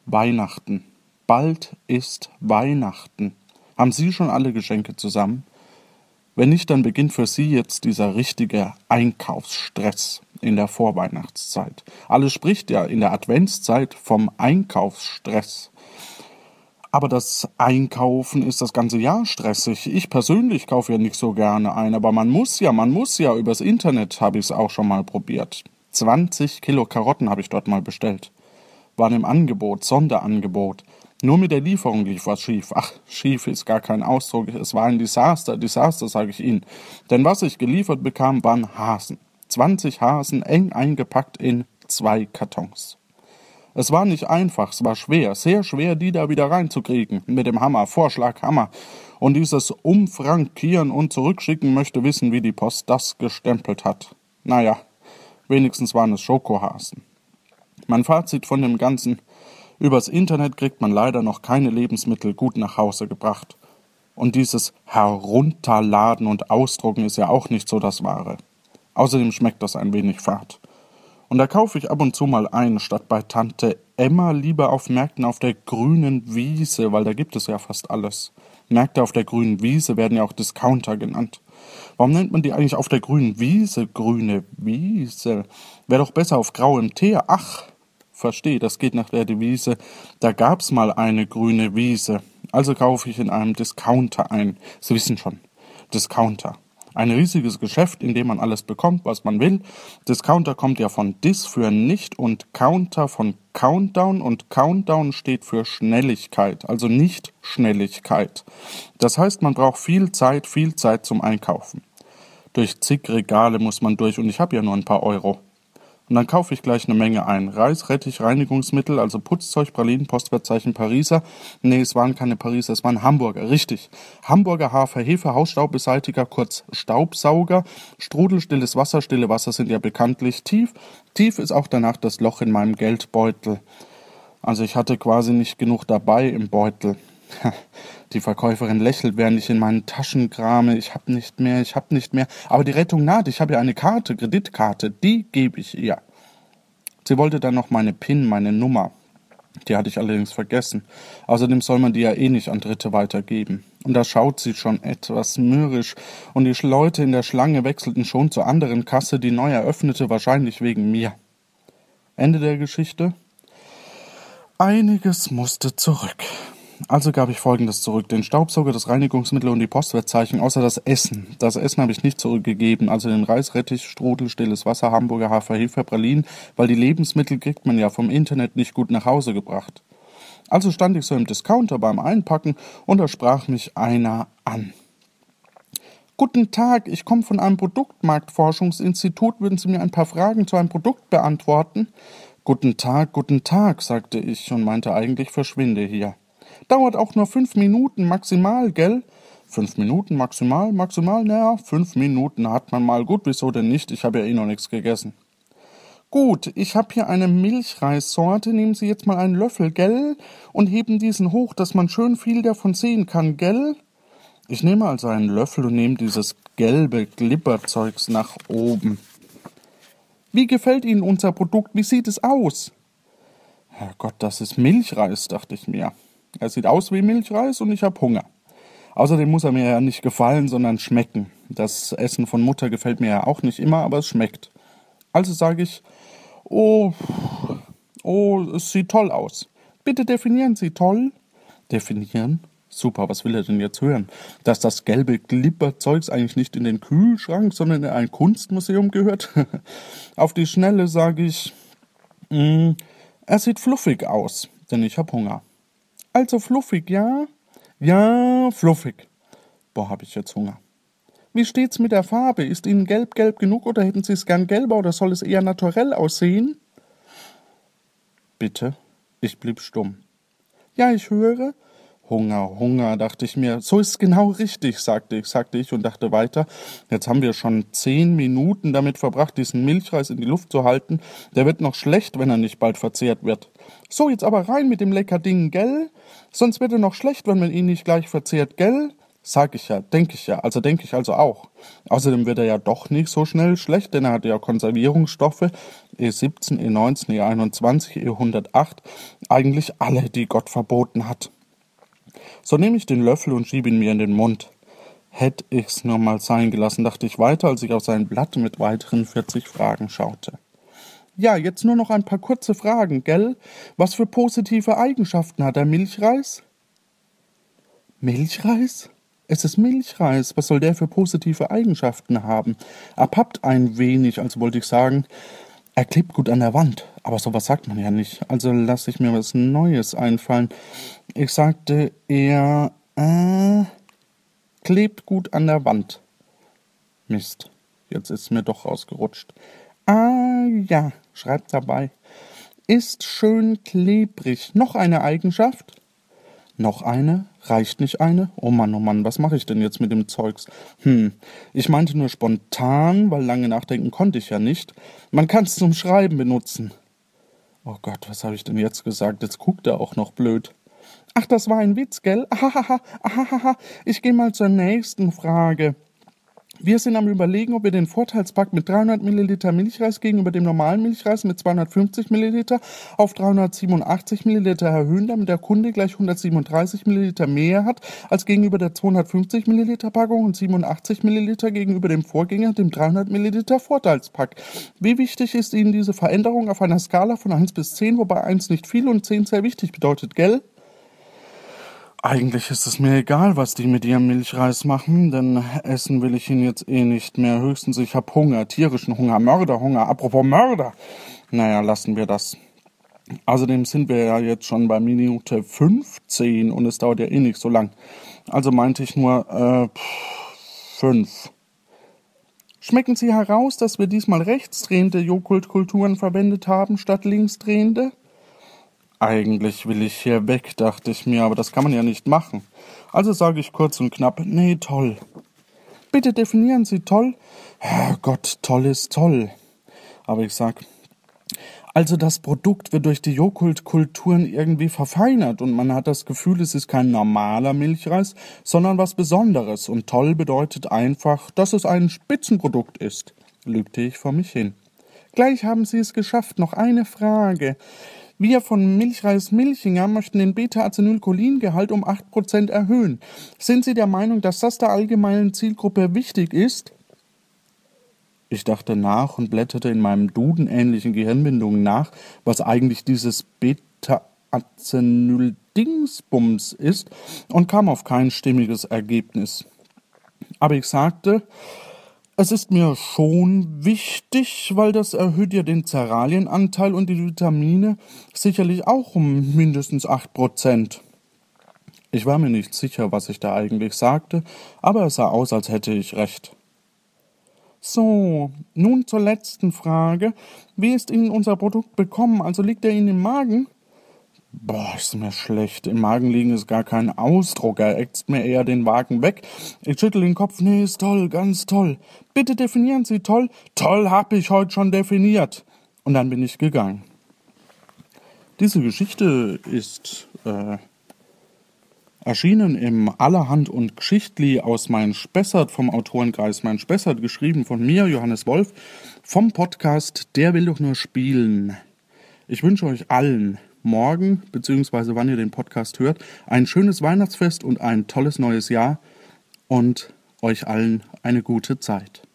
Weihnachten. Bald ist Weihnachten. Haben Sie schon alle Geschenke zusammen? Wenn nicht, dann beginnt für Sie jetzt dieser richtige Einkaufsstress in der Vorweihnachtszeit. Alles spricht ja in der Adventszeit vom Einkaufsstress. Aber das Einkaufen ist das ganze Jahr stressig. Ich persönlich kaufe ja nicht so gerne ein, aber man muss ja. Übers Internet habe ich es auch schon mal probiert. 20 Kilo Karotten habe ich dort mal bestellt. Waren im Angebot, Sonderangebot. Nur mit der Lieferung lief was schief. Ach, schief ist gar kein Ausdruck. Es war ein Desaster, sage ich Ihnen. Denn was ich geliefert bekam, waren Hasen. 20 Hasen, eng eingepackt in 2 Kartons. Es war nicht einfach, es war schwer, sehr schwer, die da wieder reinzukriegen. Mit dem Hammer, Vorschlag, Hammer. Und dieses Umfrankieren und Zurückschicken möchte wissen, wie die Post das gestempelt hat. Naja, wenigstens waren es Schokohasen. Mein Fazit von dem Ganzen: Übers Internet kriegt man leider noch keine Lebensmittel gut nach Hause gebracht. Und dieses Herunterladen und Ausdrucken ist ja auch nicht so das Wahre. Außerdem schmeckt das ein wenig fad. Und da kaufe ich ab und zu mal ein, statt bei Tante Emma lieber auf Märkten auf der grünen Wiese, weil da gibt es ja fast alles. Märkte auf der grünen Wiese werden ja auch Discounter genannt. Warum nennt man die eigentlich auf der grünen Wiese grüne Wiese? Wäre doch besser auf grauem Teer. Ach, verstehe, das geht nach der Devise, da gab's mal eine grüne Wiese. Also kaufe ich in einem Discounter ein. Sie wissen schon, Discounter. Ein riesiges Geschäft, in dem man alles bekommt, was man will. Discounter kommt ja von Dis für nicht und Counter von Countdown. Und Countdown steht für Schnelligkeit, also nicht Schnelligkeit. Das heißt, man braucht viel Zeit zum Einkaufen. Durch zig Regale muss man durch und ich habe ja nur ein paar Euro. Und dann kaufe ich gleich eine Menge ein. Reis, Rettich, Reinigungsmittel, also Putzzeug, Pralinen, Postwertzeichen, Pariser. Nee, es waren keine Pariser, es waren Hamburger, richtig. Hamburger, Hafer, Hefe, Hausstaubbeseitiger, kurz Staubsauger. Strudel, stilles Wasser, stille Wasser sind ja bekanntlich tief. Tief ist auch danach das Loch in meinem Geldbeutel. Also ich hatte quasi nicht genug dabei im Beutel. Die Verkäuferin lächelt, während ich in meinen Taschen krame. Ich hab nicht mehr. Aber die Rettung naht. Ich habe ja eine Karte, Kreditkarte. Die gebe ich ihr. Sie wollte dann noch meine PIN, meine Nummer. Die hatte ich allerdings vergessen. Außerdem soll man die ja eh nicht an Dritte weitergeben. Und da schaut sie schon etwas mürrisch. Und die Leute in der Schlange wechselten schon zur anderen Kasse, die neu eröffnete, wahrscheinlich wegen mir. Ende der Geschichte. Einiges musste zurück. Also gab ich Folgendes zurück: den Staubsauger, das Reinigungsmittel und die Postwertzeichen, außer das Essen. Das Essen habe ich nicht zurückgegeben, also den Reis, Rettich, Strudel, stilles Wasser, Hamburger, Hafer, Hefe, Pralinen, weil die Lebensmittel kriegt man ja vom Internet nicht gut nach Hause gebracht. Also stand ich so im Discounter beim Einpacken und da sprach mich einer an. Guten Tag, ich komme von einem Produktmarktforschungsinstitut, würden Sie mir ein paar Fragen zu einem Produkt beantworten? Guten Tag, sagte ich und meinte eigentlich, verschwinde hier. Dauert auch nur 5 Minuten maximal, gell? 5 Minuten maximal? Naja, 5 Minuten hat man mal. Gut, wieso denn nicht? Ich habe ja eh noch nichts gegessen. Gut, ich habe hier eine Milchreissorte. Nehmen Sie jetzt mal einen Löffel, gell? Und heben diesen hoch, dass man schön viel davon sehen kann, gell? Ich nehme also einen Löffel und nehme dieses gelbe Glibberzeugs nach oben. Wie gefällt Ihnen unser Produkt? Wie sieht es aus? Herrgott, das ist Milchreis, dachte ich mir. Er sieht aus wie Milchreis und ich habe Hunger. Außerdem muss er mir ja nicht gefallen, sondern schmecken. Das Essen von Mutter gefällt mir ja auch nicht immer, aber es schmeckt. Also sage ich, oh, es sieht toll aus. Bitte definieren Sie toll. Definieren? Super, was will er denn jetzt hören? Dass das gelbe Glibberzeugs eigentlich nicht in den Kühlschrank, sondern in ein Kunstmuseum gehört? Auf die Schnelle sage ich, er sieht fluffig aus, denn ich habe Hunger. Also fluffig, ja? Ja, fluffig. Boah, habe ich jetzt Hunger. Wie steht's mit der Farbe? Ist Ihnen gelb genug oder hätten Sie es gern gelber oder soll es eher naturell aussehen? Bitte? Ich blieb stumm. Ja, ich höre. Hunger, dachte ich mir. So ist es genau richtig, sagte ich und dachte weiter. Jetzt haben wir schon 10 Minuten damit verbracht, diesen Milchreis in die Luft zu halten. Der wird noch schlecht, wenn er nicht bald verzehrt wird. So, jetzt aber rein mit dem lecker Ding, gell? Sonst wird er noch schlecht, wenn man ihn nicht gleich verzehrt, gell? Sag ich ja, denke ich also auch. Außerdem wird er ja doch nicht so schnell schlecht, denn er hat ja Konservierungsstoffe E17, E19, E21, E108, eigentlich alle, die Gott verboten hat. So nehme ich den Löffel und schiebe ihn mir in den Mund. Hätte ich's nur mal sein gelassen, dachte ich weiter, als ich auf sein Blatt mit weiteren 40 Fragen schaute. Ja, jetzt nur noch ein paar kurze Fragen, gell? Was für positive Eigenschaften hat der Milchreis? Milchreis? Es ist Milchreis. Was soll der für positive Eigenschaften haben? Abhabt ein wenig, also wollte ich sagen, er klebt gut an der Wand. Aber sowas sagt man ja nicht. Also lasse ich mir was Neues einfallen. Ich sagte eher, klebt gut an der Wand. Mist, jetzt ist mir doch rausgerutscht. Ah ja, schreibt dabei. Ist schön klebrig. Noch eine Eigenschaft? Noch eine? Reicht nicht eine? Oh Mann, was mache ich denn jetzt mit dem Zeugs? Ich meinte nur spontan, weil lange nachdenken konnte ich ja nicht. Man kann es zum Schreiben benutzen. Oh Gott, was habe ich denn jetzt gesagt? Jetzt guckt er auch noch blöd. Ach, das war ein Witz, gell? Ahahaha. Ich gehe mal zur nächsten Frage. Wir sind am Überlegen, ob wir den Vorteilspack mit 300 Milliliter Milchreis gegenüber dem normalen Milchreis mit 250 Milliliter auf 387 Milliliter erhöhen, damit der Kunde gleich 137 Milliliter mehr hat als gegenüber der 250 Milliliter Packung und 87 Milliliter gegenüber dem Vorgänger, dem 300 Milliliter Vorteilspack. Wie wichtig ist Ihnen diese Veränderung auf einer Skala von 1 bis 10, wobei 1 nicht viel und 10 sehr wichtig bedeutet, gell? Eigentlich ist es mir egal, was die mit ihrem Milchreis machen, denn essen will ich ihn jetzt eh nicht mehr. Höchstens ich hab Hunger, tierischen Hunger, Mörderhunger. Apropos Mörder. Naja, lassen wir das. Außerdem sind wir ja jetzt schon bei Minute 15 und es dauert ja eh nicht so lang. Also meinte ich nur 5. Schmecken Sie heraus, dass wir diesmal rechtsdrehende Joghurtkulturen verwendet haben statt linksdrehende? Eigentlich will ich hier weg, dachte ich mir, aber das kann man ja nicht machen. Also sage ich kurz und knapp, nee, toll. Bitte definieren Sie toll. Gott, toll ist toll. Aber ich sag, also das Produkt wird durch die Joghurtkulturen irgendwie verfeinert und man hat das Gefühl, es ist kein normaler Milchreis, sondern was Besonderes. Und toll bedeutet einfach, dass es ein Spitzenprodukt ist, lügte ich vor mich hin. Gleich haben Sie es geschafft. Noch eine Frage. Wir von Milchreis Milchinger möchten den Beta-Acetylcholin-Gehalt um 8% erhöhen. Sind Sie der Meinung, dass das der allgemeinen Zielgruppe wichtig ist? Ich dachte nach und blätterte in meinem Duden-ähnlichen Gehirnbindungen nach, was eigentlich dieses Beta-Acetyl-Dingsbums ist, und kam auf kein stimmiges Ergebnis. Aber ich sagte, es ist mir schon wichtig, weil das erhöht ja den Cerealienanteil und die Vitamine sicherlich auch um mindestens 8%. Ich war mir nicht sicher, was ich da eigentlich sagte, aber es sah aus, als hätte ich recht. So, nun zur letzten Frage. Wie ist Ihnen unser Produkt bekommen? Also liegt er Ihnen im Magen? Boah, ist mir schlecht. Im Magen liegen ist gar kein Ausdruck. Er ächzt mir eher den Wagen weg. Ich schüttel den Kopf. Nee, ist toll, ganz toll. Bitte definieren Sie toll. Toll hab ich heute schon definiert. Und dann bin ich gegangen. Diese Geschichte ist erschienen im Allerhand und Geschichtli aus Mein Spessert vom Autorenkreis Mein Spessert, geschrieben von mir, Johannes Wolf, vom Podcast Der will doch nur spielen. Ich wünsche euch allen morgen, beziehungsweise wann ihr den Podcast hört, ein schönes Weihnachtsfest und ein tolles neues Jahr und euch allen eine gute Zeit.